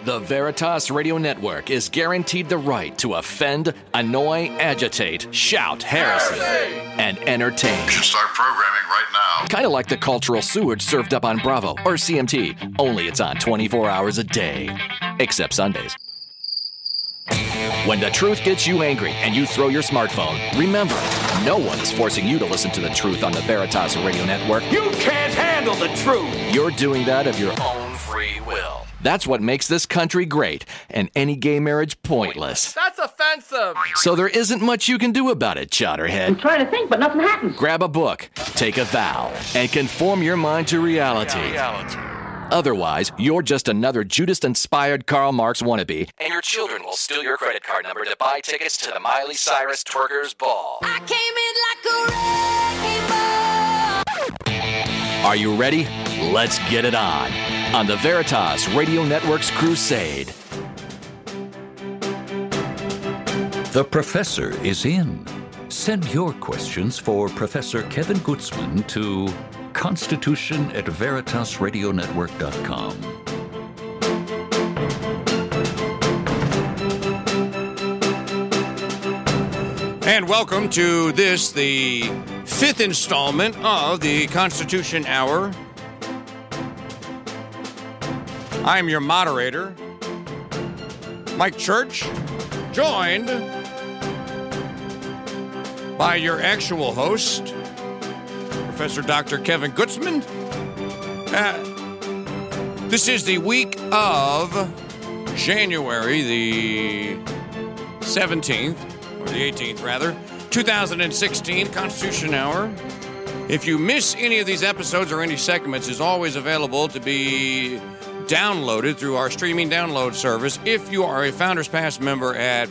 The Veritas Radio Network is guaranteed the right to offend, annoy, agitate, shout heresy, and entertain. You should start programming right now. Kind of like the cultural sewage served up on Bravo or CMT, only it's on 24 hours a day. Except Sundays. When the truth gets you angry and you throw your smartphone, remember, no one is forcing you to listen to the truth on the Veritas Radio Network. You can't handle the truth! You're doing that of your own free will. That's what makes this country great and any gay marriage pointless. That's offensive! So there isn't much you can do about it, Chowderhead. I'm trying to think, but nothing happens. Grab a book, take a vow, and conform your mind to reality. Otherwise, you're just another Judas-inspired Karl Marx wannabe, and your children will steal your credit card number to buy tickets to the Miley Cyrus Twerkers Ball. I came in like a wrecking ball. Are you ready? Let's get it on the Veritas Radio Network's crusade. The professor is in. Send your questions for Professor Kevin Gutzman to constitution@veritasradionetwork.com. And welcome to this, the fifth installment of the Constitution Hour. I'm your moderator, Mike Church, joined by your actual host, Professor Dr. Kevin Gutzman. This is the week of January the 17th, or the 18th rather, 2016, Constitution Hour. If you miss any of these episodes or any segments, it's always available to be downloaded through our streaming download service if you are a Founders Pass member at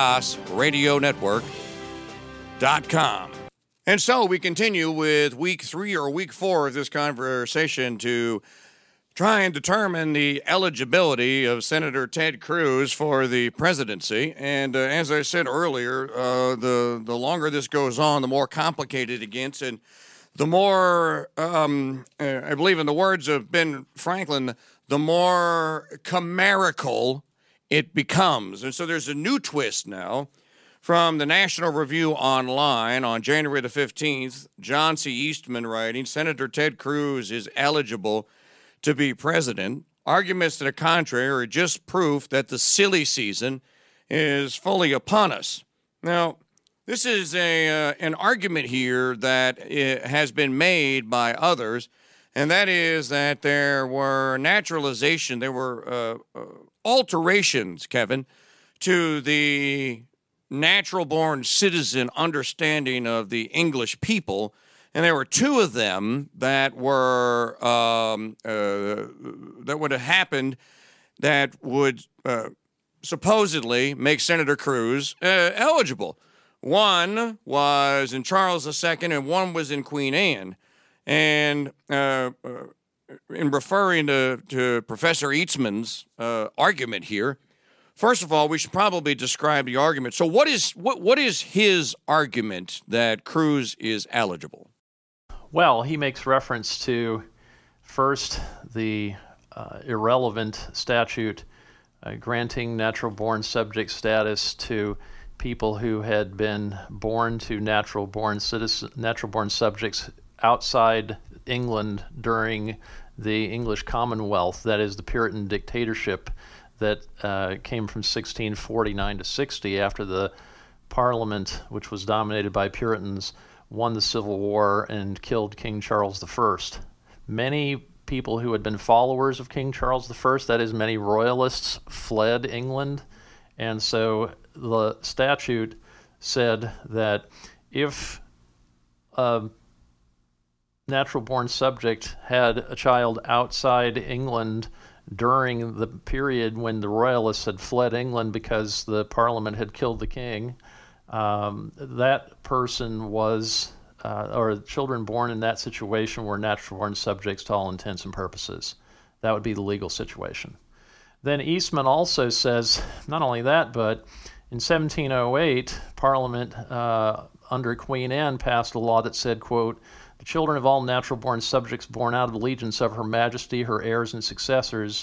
VeritasRadioNetwork.com. And so we continue with week 3 or week 4 of this conversation to try and determine the eligibility of Senator Ted Cruz for the presidency. And as I said earlier, the longer this goes on, the more complicated it gets, and the more, I believe in the words of Ben Franklin, the more chimerical it becomes. And so there's a new twist now. From the National Review Online on January the 15th, John C. Eastman writing, Senator Ted Cruz is eligible to be president. Arguments to the contrary are just proof that the silly season is fully upon us. Now, this is an argument here that has been made by others, and that is that there were alterations, Kevin, to the natural-born citizen understanding of the English people, and there were 2 of them that were that would have happened that would supposedly make Senator Cruz eligible. One was in Charles II, and one was in Queen Anne. And in referring to Professor Eastman's argument here, first of all, we should probably describe the argument. So what is his argument that Cruz is eligible? Well, he makes reference to, first, the irrelevant statute granting natural-born subject status to people who had been born to natural-born subjects outside England during the English Commonwealth, that is, the Puritan dictatorship that came from 1649 to 60 after the Parliament, which was dominated by Puritans, won the Civil War and killed King Charles I. Many people who had been followers of King Charles I, that is, many royalists, fled England. And so the statute said that if a natural-born subject had a child outside England during the period when the royalists had fled England because the Parliament had killed the king, that person was, or children born in that situation were natural-born subjects to all intents and purposes. That would be the legal situation. Then Eastman also says, not only that, but in 1708, Parliament under Queen Anne passed a law that said, quote, "The children of all natural-born subjects born out of allegiance of Her Majesty, her heirs and successors,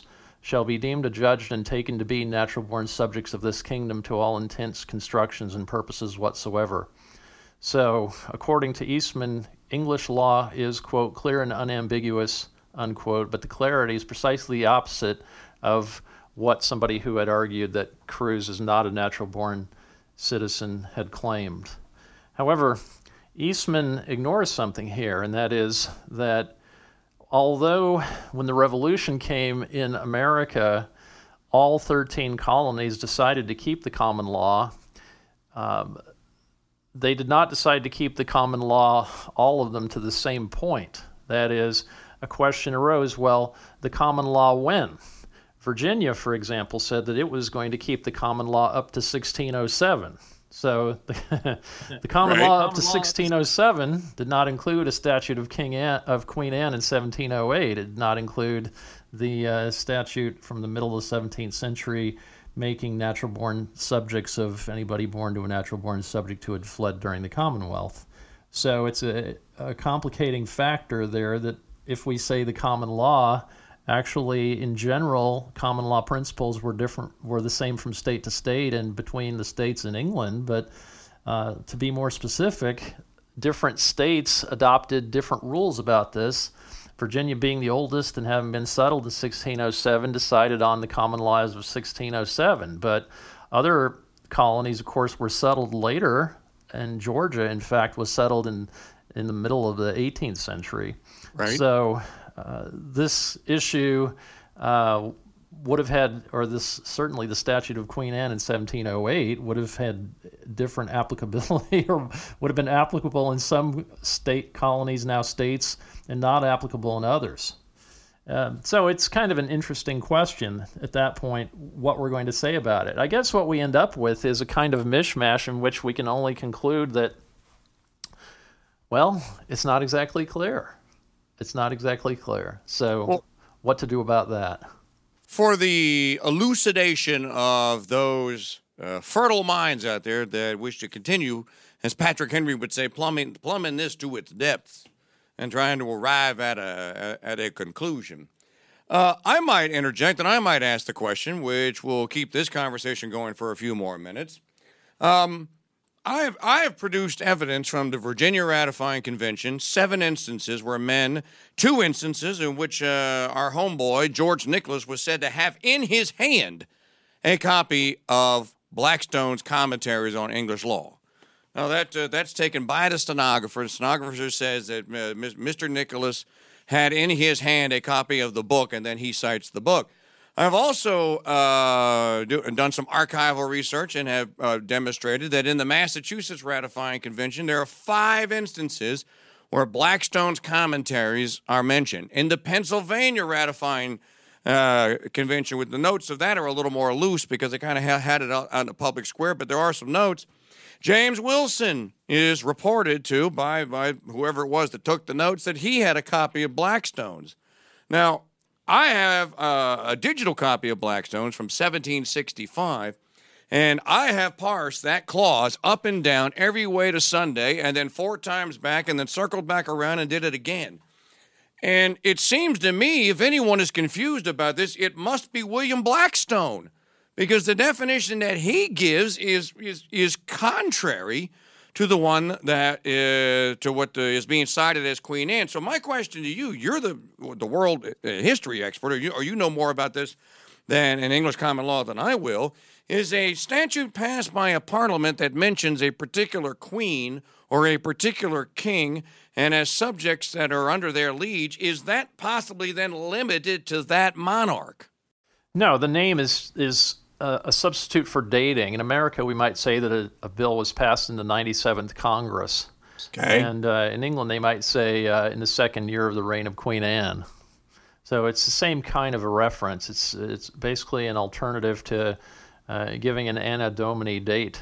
shall be deemed adjudged and taken to be natural-born subjects of this kingdom to all intents, constructions, and purposes whatsoever. So, according to Eastman, English law is, quote, clear and unambiguous, unquote, but the clarity is precisely the opposite of what somebody who had argued that Cruz is not a natural-born citizen had claimed. However, Eastman ignores something here, and that is that although when the Revolution came in America, all 13 colonies decided to keep the common law, they did not decide to keep the common law, all of them, to the same point. That is, a question arose, well, the common law when? Virginia, for example, said that it was going to keep the common law up to 1607. So the common law up to 1607 did not include a statute of Queen Anne in 1708. It did not include the statute from the middle of the 17th century making natural-born subjects of anybody born to a natural-born subject who had fled during the Commonwealth. So it's a complicating factor there that if we say the common law, actually, in general, common law principles were the same from state to state and between the states in England. But to be more specific, different states adopted different rules about this. Virginia, being the oldest and having been settled in 1607, decided on the common laws of 1607. But other colonies, of course, were settled later, and Georgia, in fact, was settled in the middle of the 18th century. Right. So this issue would have had, or this certainly the statute of Queen Anne in 1708 would have had different applicability, or would have been applicable in some state colonies, now states, and not applicable in others. So it's kind of an interesting question at that point, what we're going to say about it. I guess what we end up with is a kind of mishmash in which we can only conclude that, well, it's not exactly clear. It's not exactly clear. So what to do about that? For the elucidation of those fertile minds out there that wish to continue, as Patrick Henry would say, plumbing this to its depths and trying to arrive at a conclusion, I might interject and I might ask the question, which will keep this conversation going for a few more minutes. I have produced evidence from the Virginia Ratifying Convention, 7 instances where 2 instances in which our homeboy, George Nicholas, was said to have in his hand a copy of Blackstone's Commentaries on English Law. Now, that's taken by the stenographer. The stenographer says that Mr. Nicholas had in his hand a copy of the book, and then he cites the book. I've also done some archival research and have demonstrated that in the Massachusetts Ratifying Convention, there are 5 instances where Blackstone's Commentaries are mentioned. In the Pennsylvania Ratifying Convention, with the notes of that are a little more loose because they kind of had it out on the public square, but there are some notes. James Wilson is reported to, by whoever it was that took the notes, that he had a copy of Blackstone's. Now, I have a digital copy of Blackstone's from 1765, and I have parsed that clause up and down every way to Sunday, and then 4 times back, and then circled back around and did it again. And it seems to me, if anyone is confused about this, it must be William Blackstone, because the definition that he gives is contrary to the one that to what is being cited as Queen Anne. So my question to you, you're the world history expert, or you know more about this than in English common law than I will, is a statute passed by a parliament that mentions a particular queen or a particular king and as subjects that are under their liege, is that possibly then limited to that monarch? No, the name is a substitute for dating. In America, we might say that a bill was passed in the 97th Congress. Okay. And in England, they might say in the 2nd year of the reign of Queen Anne. So it's the same kind of a reference. It's basically an alternative to giving an Anno Domini date.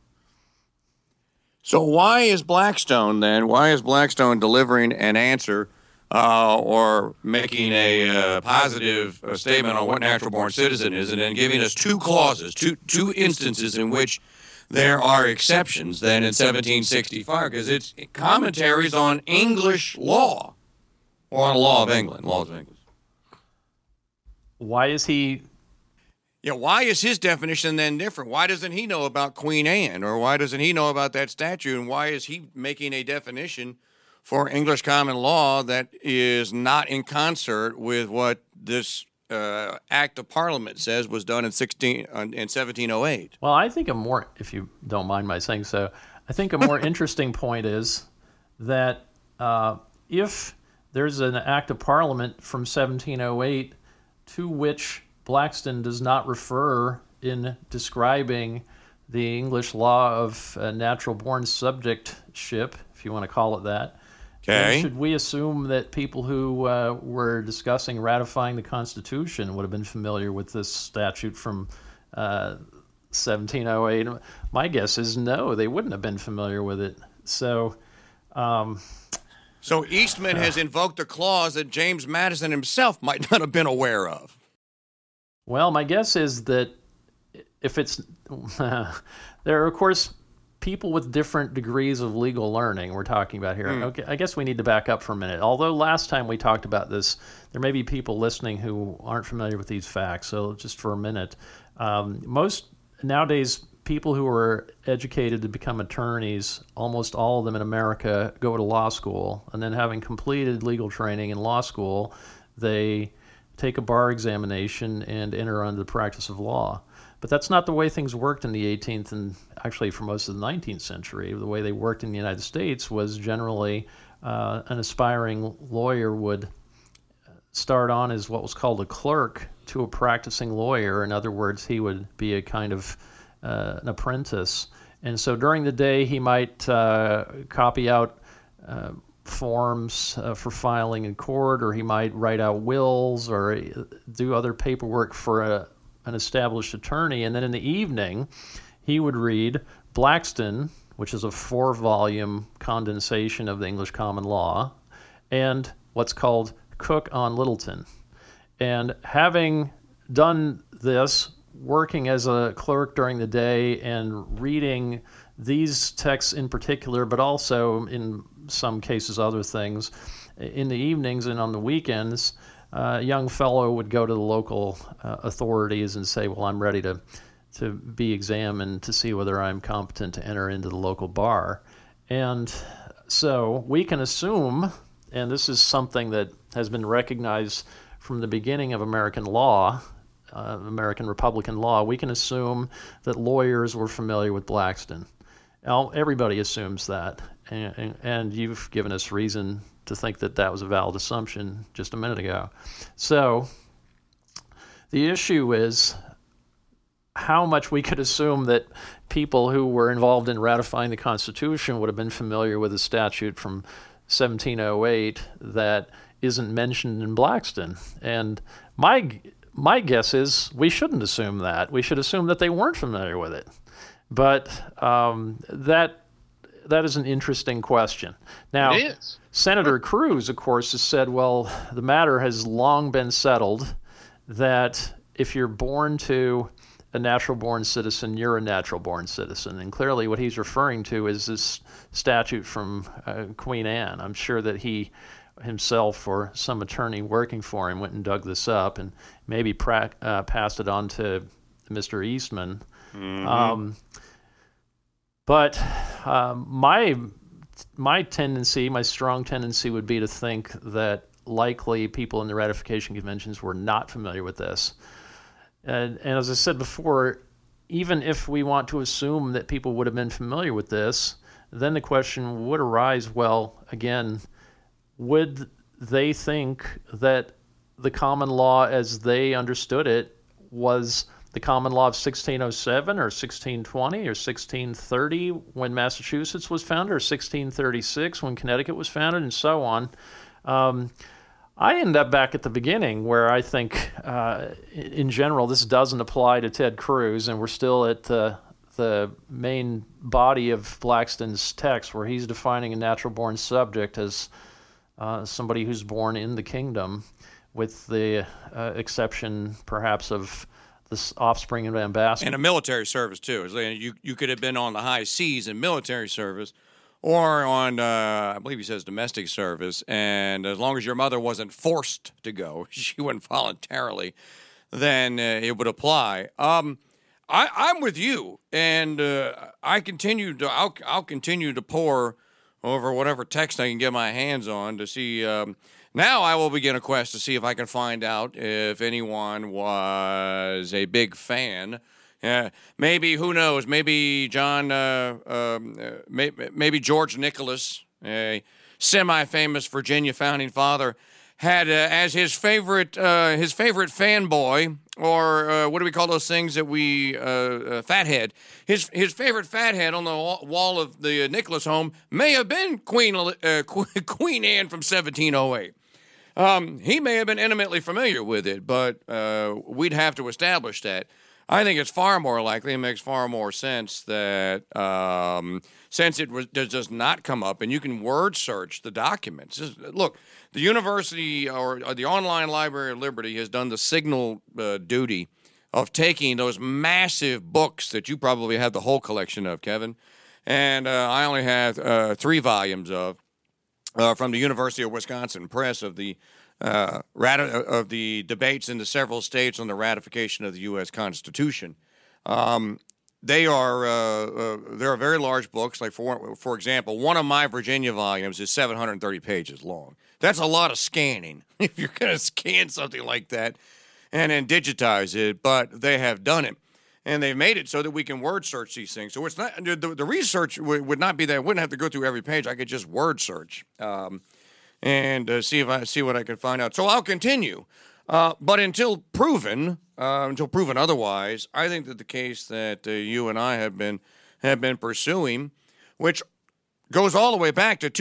So why is Blackstone delivering an answer or making a positive statement on what natural-born citizen is, and then giving us 2 clauses, two instances in which there are exceptions then in 1765, because it's commentaries on English law, or on laws of England. Why is he? Yeah, why is his definition then different? Why doesn't he know about Queen Anne, or why doesn't he know about that statute, and why is he making a definition for English common law that is not in concert with what this Act of Parliament says was done in 1708? Well, I think if you don't mind my saying so, I think a more interesting point is that if there's an Act of Parliament from 1708 to which Blackstone does not refer in describing the English law of natural-born subjectship, if you want to call it that. Okay. Should we assume that people who were discussing ratifying the Constitution would have been familiar with this statute from 1708? My guess is no, they wouldn't have been familiar with it. So Eastman has invoked a clause that James Madison himself might not have been aware of. Well, my guess is that if it's there are, of course, people with different degrees of legal learning we're talking about here. Okay, I guess we need to back up for a minute. Although last time we talked about this, there may be people listening who aren't familiar with these facts. So just for a minute, most nowadays people who are educated to become attorneys, almost all of them in America go to law school, and then having completed legal training in law school, they take a bar examination and enter under the practice of law. But that's not the way things worked in the 18th and actually for most of the 19th century. The way they worked in the United States was generally an aspiring lawyer would start on as what was called a clerk to a practicing lawyer. In other words, he would be a kind of an apprentice. And so during the day, he might copy out forms for filing in court, or he might write out wills or do other paperwork for an established attorney. And then in the evening, he would read Blackstone, which is a 4-volume condensation of the English common law, and what's called Coke on Littleton. And having done this, working as a clerk during the day and reading these texts in particular, but also in some cases other things, in the evenings and on the weekends, a young fellow would go to the local authorities and say, well, I'm ready to be examined to see whether I'm competent to enter into the local bar. And so we can assume, and this is something that has been recognized from the beginning of American law, American Republican law, we can assume that lawyers were familiar with Blackstone. Now, everybody assumes that, and you've given us reason to think that that was a valid assumption just a minute ago. So the issue is how much we could assume that people who were involved in ratifying the Constitution would have been familiar with a statute from 1708 that isn't mentioned in Blackstone. And my guess is we shouldn't assume that. We should assume that they weren't familiar with it. But that is an interesting question. Now, it is. Senator Cruz, of course, has said, well, the matter has long been settled that if you're born to a natural-born citizen, you're a natural-born citizen. And clearly what he's referring to is this statute from Queen Anne. I'm sure that he himself or some attorney working for him went and dug this up and maybe passed it on to Mr. Eastman. Mm-hmm. But my tendency, my strong tendency would be to think that likely people in the ratification conventions were not familiar with this. And as I said before, even if we want to assume that people would have been familiar with this, then the question would arise, well, again, would they think that the common law as they understood it was the common law of 1607 or 1620 or 1630 when Massachusetts was founded, or 1636 when Connecticut was founded, and so on? I end up back at the beginning where I think, in general, this doesn't apply to Ted Cruz, and we're still at the main body of Blackstone's text where he's defining a natural-born subject as somebody who's born in the kingdom, with the exception, perhaps, of the offspring of ambassadors. And a military service, too. You could have been on the high seas in military service or on, I believe he says, domestic service. And as long as your mother wasn't forced to go, she went voluntarily, then it would apply. I'm with you, and I'll continue to pore over whatever text I can get my hands on to see. Now I will begin a quest to see if I can find out if anyone was a big fan. Maybe, who knows? Maybe maybe George Nicholas, a semi-famous Virginia founding father, had as his favorite fanboy, or what do we call those things that we fathead? His favorite fathead on the wall of the Nicholas home may have been Queen Anne from 1708. He may have been intimately familiar with it, but we'd have to establish that. I think it's far more likely, it makes far more sense that since it does not come up, and you can word search the documents. Look, the university or the Online Library of Liberty has done the signal duty of taking those massive books that you probably have the whole collection of, Kevin, and I only have 3 volumes of, from the University of Wisconsin Press, of the debates in the several states on the ratification of the U.S. Constitution. They are very large books. Like for example, one of my Virginia volumes is 730 pages long. That's a lot of scanning if you're going to scan something like that and then digitize it. But they have done it, and they've made it so that we can word search these things. So it's not the research would not be that. I wouldn't have to go through every page. I could just word search. And see what I can find out. So I'll continue, but until proven otherwise, I think that the case that you and I have been pursuing, which goes all the way back to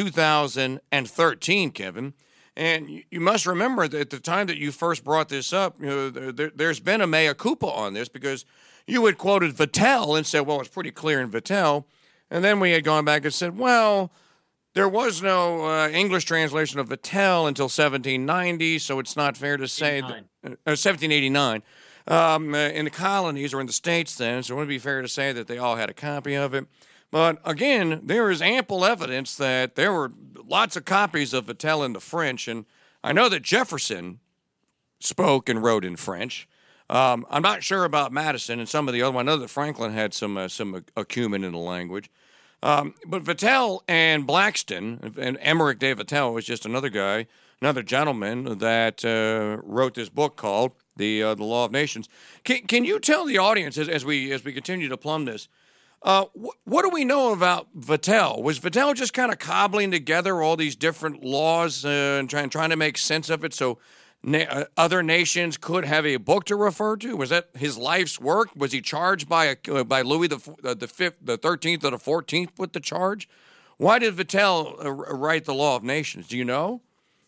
2013, Kevin, and you must remember that at the time that you first brought this up, there's been a mea culpa on this, because you had quoted Vattel and said, well, it's pretty clear in Vattel, and then we had gone back and said, well, there was no English translation of Vattel until 1790, so it's not fair to say that 1789 in the colonies or in the states then, so it wouldn't be fair to say that they all had a copy of it. But again, there is ample evidence that there were lots of copies of Vattel in the French, and I know that Jefferson spoke and wrote in French. I'm not sure about Madison and some of the other ones. I know that Franklin had some acumen in the language. But Vattel and Blackston, and Emmerich de Vattel was just another gentleman that wrote this book called the Law of Nations. Can you tell the audience as we continue to plumb this, what do we know about Vattel? Was Vattel just kind of cobbling together all these different laws and trying to make sense of it so other nations could have a book to refer to? Was that his life's work? Was he charged by Louis the 13th or the 14th with the charge? Why did Vattel write the Law of Nations? Do you know?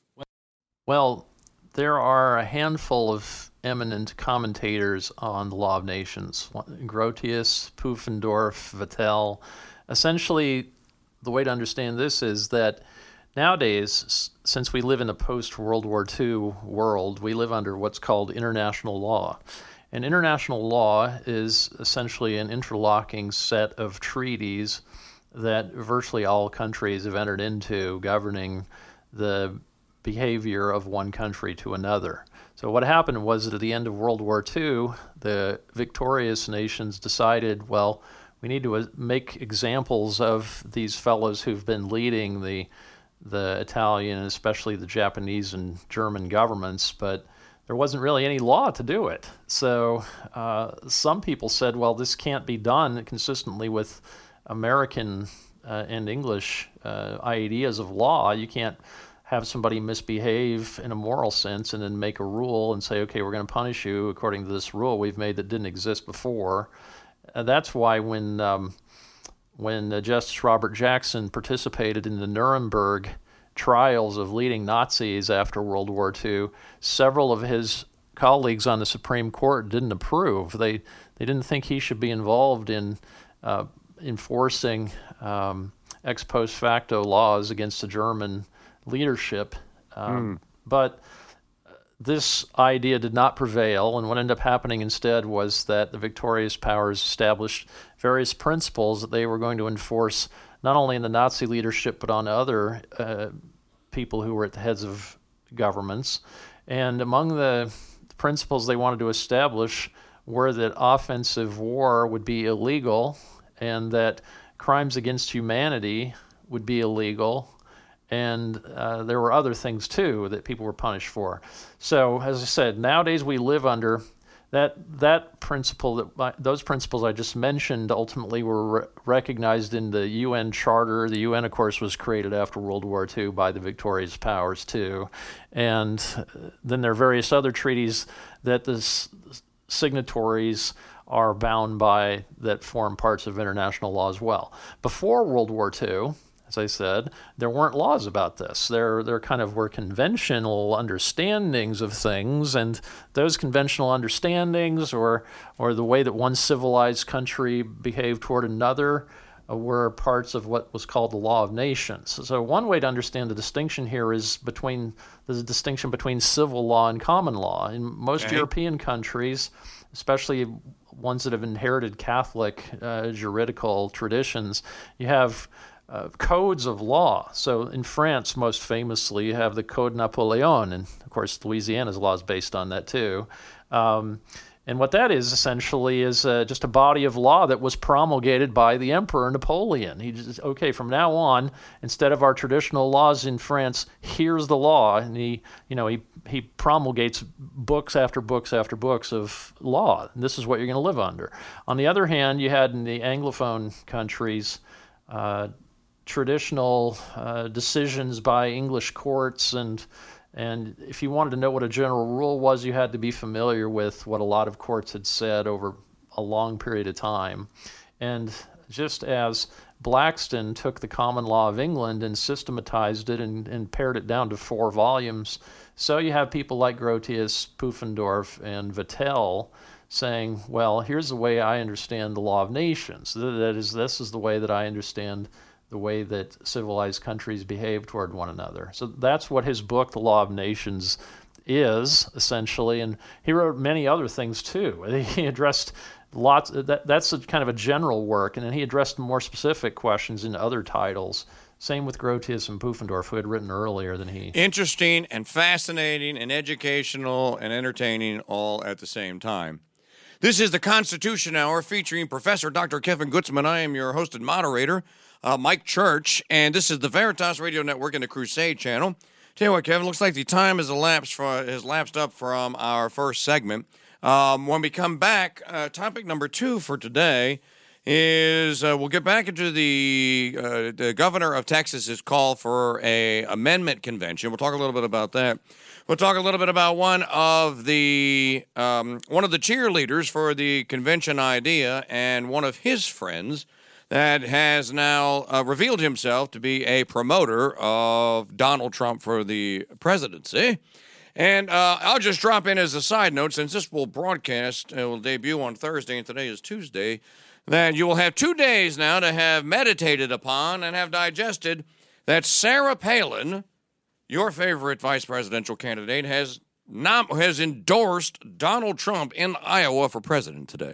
Well, there are a handful of eminent commentators on the Law of Nations: Grotius, Pufendorf, Vattel. Essentially, the way to understand this is that nowadays, since we live in a post-World War II world, we live under what's called international law. And international law is essentially an interlocking set of treaties that virtually all countries have entered into, governing the behavior of one country to another. So what happened was that at the end of World War II, the victorious nations decided, well, we need to make examples of these fellows who've been leading the Italian and especially the Japanese and German governments, but there wasn't really any law to do it. So some people said, well, this can't be done consistently with American and English ideas of law. You can't have somebody misbehave in a moral sense and then make a rule and say, okay, we're going to punish you according to this rule we've made that didn't exist before. That's why when Justice Robert Jackson participated in the Nuremberg trials of leading Nazis after World War II, several of his colleagues on the Supreme Court didn't approve. They didn't think he should be involved in enforcing ex post facto laws against the German leadership. But this idea did not prevail, and what ended up happening instead was that the victorious powers established various principles that they were going to enforce not only in the Nazi leadership but on other people who were at the heads of governments. And among the principles they wanted to establish were that offensive war would be illegal and that crimes against humanity would be illegal, and there were other things too that people were punished for. So, as I said, nowadays we live under that principle, those principles I just mentioned ultimately were recognized in the UN Charter. The UN, of course, was created after World War II by the victorious powers too. And then there are various other treaties that the signatories are bound by that form parts of international law as well. Before World War II, as I said, there weren't laws about this. There kind of were conventional understandings of things, and those conventional understandings or the way that one civilized country behaved toward another were parts of what was called the law of nations. So one way to understand the distinction here is there's a distinction between civil law and common law. In most European countries, especially ones that have inherited Catholic juridical traditions, you have codes of law. So in France, most famously, you have the Code Napoleon, and of course Louisiana's law is based on that too. And what that is essentially is just a body of law that was promulgated by the Emperor Napoleon. He just, okay, from now on, instead of our traditional laws in France, here's the law, and he promulgates books after books after books of law. And this is what you're going to live under. On the other hand, you had in the Anglophone countries traditional decisions by English courts, and if you wanted to know what a general rule was, you had to be familiar with what a lot of courts had said over a long period of time. And just as Blackstone took the common law of England and systematized it and pared it down to 4 volumes, so you have people like Grotius, Pufendorf, and Vattel saying, well, here's the way I understand the law of nations. That is, this is the way that I understand the way that civilized countries behave toward one another. So that's what his book, The Law of Nations, is, essentially. And he wrote many other things, too. He addressed lots, that's a kind of a general work, and then he addressed more specific questions in other titles. Same with Grotius and Pufendorf, who had written earlier than he. Interesting and fascinating and educational and entertaining all at the same time. This is the Constitution Hour featuring Professor Dr. Kevin Gutzman. I am your host and moderator, Mike Church, and this is the Veritas Radio Network and the Crusade Channel. Tell you what, Kevin, looks like the time has lapsed up from our first segment. When we come back, topic number 2 for today is we'll get back into the governor of Texas's call for a amendment convention. We'll talk a little bit about that. We'll talk a little bit about one of the cheerleaders for the convention idea and one of his friends that has now revealed himself to be a promoter of Donald Trump for the presidency. And I'll just drop in as a side note, since this will broadcast, it will debut on Thursday, and today is Tuesday, that you will have 2 days now to have meditated upon and have digested that Sarah Palin, your favorite vice presidential candidate, has endorsed Donald Trump in Iowa for president today.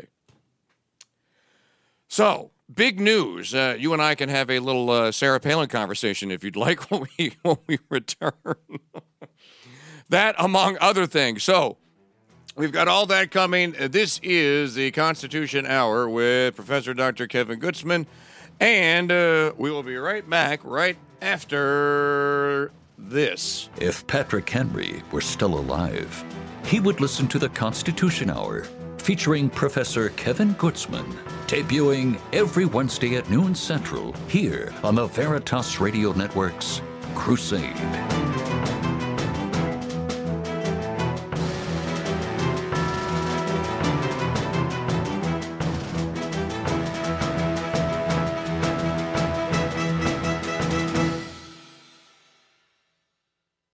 So, big news. You and I can have a little Sarah Palin conversation if you'd like when we return. That, among other things. So, we've got all that coming. This is the Constitution Hour with Professor Dr. Kevin Gutzman. And we will be right back right after this. If Patrick Henry were still alive, he would listen to the Constitution Hour, featuring Professor Kevin Gutzman, debuting every Wednesday at noon Central, here on the Veritas Radio Network's Crusade.